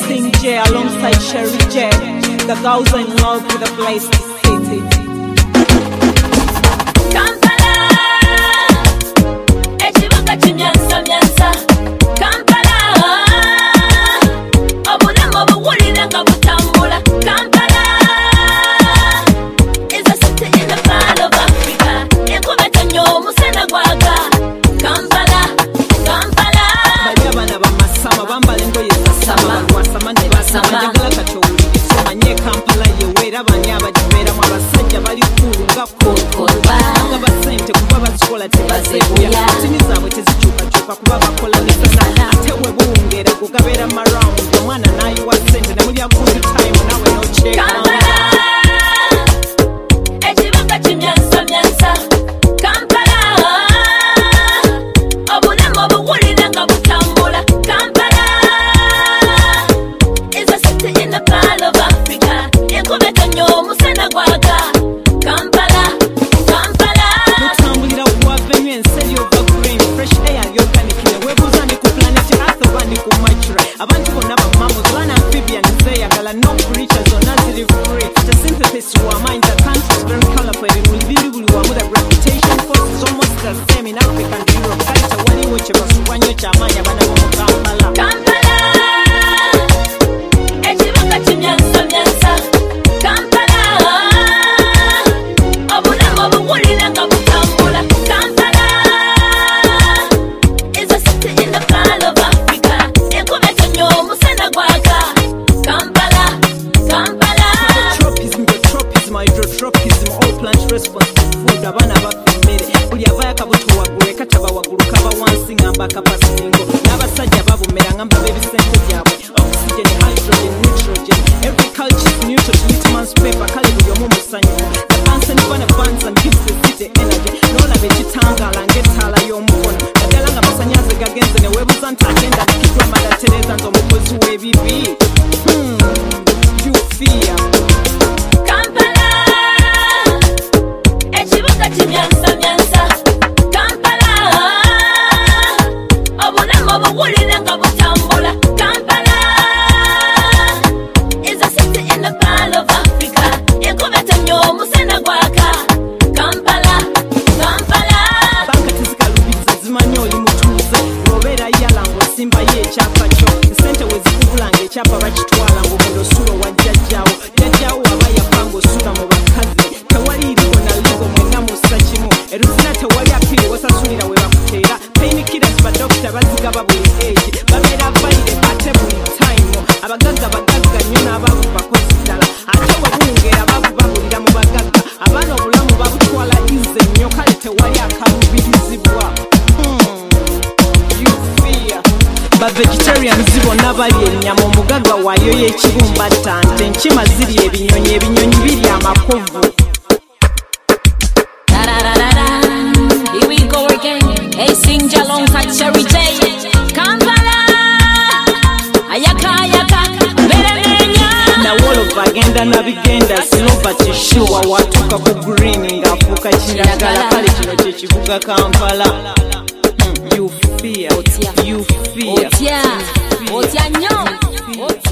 Sing J alongside Sherry J. The girls are in love with a place to sit. Kampala, ekibuga kinyansa nyansa. Kampala, obulamu obuwulira nga butambula. Kampala is a city in the Pearl of Africa. Ekubeta nnyo omusana gwaga. Kampala, Kampala. Bali abana bamasama bambala engoye zasama balwasama ne basama njagala kati owulire somanye Kampala yeweera bani abagibeeramu abasajja bali kulu nga kokolba nga basente kuba bazikola tebazebuya tini zaabwe tezikyukakyuka kuba bakola misana ate we buwungeera gugabeera maround omwana n'ayiwa sente ne mulya good time nawe nokyeka Kampala, ekibuga kimyansa myansa. Kampala, obulamu obuwulira nga butambula. Kampala is a city in the Pearl of Africa. Ekubeta nnyo omusana gwaga. Kampala, Kampala. mutambulira ku avenue enseri ova green fresh air yoganikire weebuuza ni ku planet earth oba ni ku mercury abantu bonna bamammals bana amphibian zeeyagala no creature zonna ziri free the synthesis wa mind the country is very colorful ebimuli biri buli wamu the gravitation force is almost the same in Africa and Europe kale tewaliwo kye basubwa nnyo ky'amaanyi abana b'omu Kampala. Kampala, ekibuga kimyansa myansa. Kampala, obulamu obuwulira nga butambula. Kampala is a city in the Pearl of Africa. Ekubeta nnyo omusana gwaga. Kampala, Kampala. Tropism, tropism, hydrotropism, all plant responsible food abaana bafa emmere buli avaayo akabuto waggulu ekataba waggulu kaba wansi ngamba kapasingo n'abasajja babumera ngamba b'ebisente byabwe oxygen, hydrogen, nitrogen every culture is neutral to litmus paper kale buli omu musanyufu the Bunsen burner burns and gives the city energy n'olaba ekitangaala ng'ettaala y'omukono naddala nga masanyaze gagenze ne weebuuza nti agenda dikiddwa mada Tereza nti omukozi w'ebibi you fear Kampala, ekibuga kimyansa myansa. Kampala, obulamu obuwulira nga butambula. Kampala is a city in the Pearl of Africa. Ekubeta nnyo omusana gwaga. Kampala, Kampala. banka tezikalubiriza zimanyi oli mutuuze ng'obeera yala ng'osimbayo ekyapa kyo esente we zikubula ng'ekyapa bakitwala ng'ogenda osula wa jjajjaawo jjajjaawo aba yafa ng'osula mu bakazi tewali irigo na ligo mwenna mussa kimu eruzina tewali akiri wesasulira we bakuteera painkillers badokita bazigaba buli age babeera vaire ate buli time abagagga bagagga nnyo n'abavu bakozi ddala ate we buwungeera bavu babulira mu bagagga abaana obulamu babutwala ize nnyo kale tewali akalubirizibwa you fear bavegetarians bonna balya ennyama omugagga waayo y'ekibumba ttante enkima zirya ebinyonyi ebinyonyi birya amakovu Here we go again. Hey, sing J alongside Sherry J. Kampala, ayaka ayaka, meremenya. nawolovu agenda nabigenda silova kishuwa watuuka ku green ng'afuuka kiragala kale kino kye kibuga Kampala. You fear, you fear. Otya nnyo.